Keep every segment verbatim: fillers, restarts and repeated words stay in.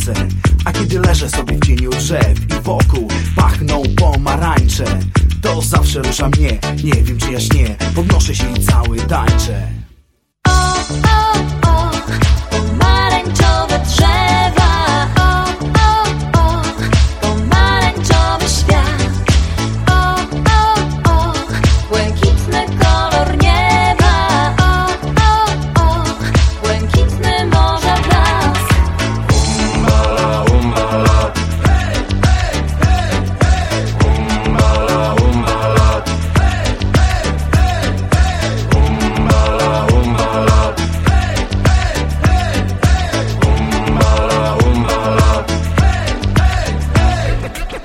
tańce. A kiedy leżę sobie w cieniu drzew i wokół pachną pomarańcze, to zawsze rusza mnie, nie wiem czy ja śnię, podnoszę się i cały tańczę. O, o, o, pomarańczowe drzewa. O, o, o, pomarańczowy świat. O, o, o, błękitny kolor nieba. O, o, o, błękitny morza blask. Umbala, umbala, hey, hey, hey, hey. Umbala, umbala, hey, hey, hey, hey. Umbala, umbala, hey, hey, hey, hey. Umbala, umbala, hey, hey,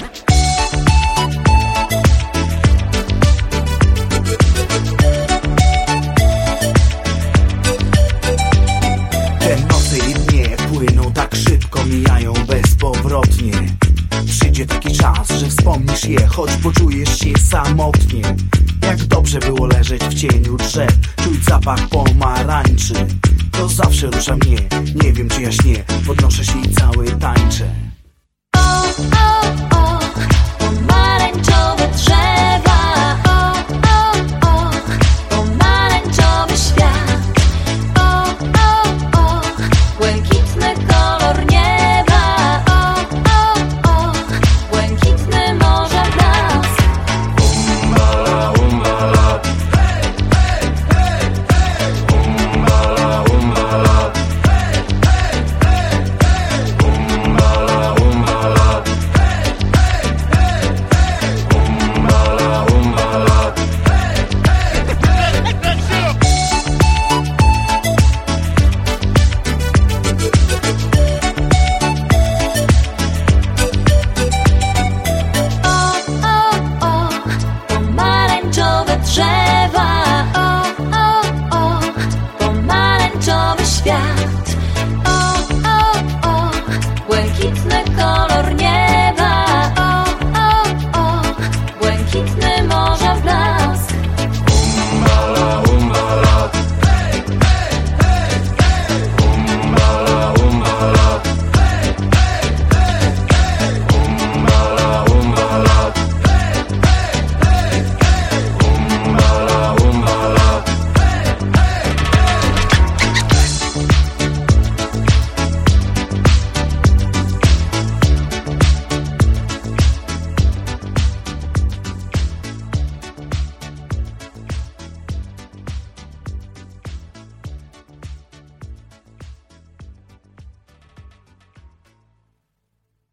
Te noce i dnie płyną tak szybko, mijają bezpowrotnie. Przyjdzie taki czas, że wspomnisz je, choć poczujesz się samotnie. Jak dobrze było leżeć w cieniu drzew, czuć zapach pomarańczy. To zawsze rusza mnie, nie wiem czy ja śnię, podnoszę się i cały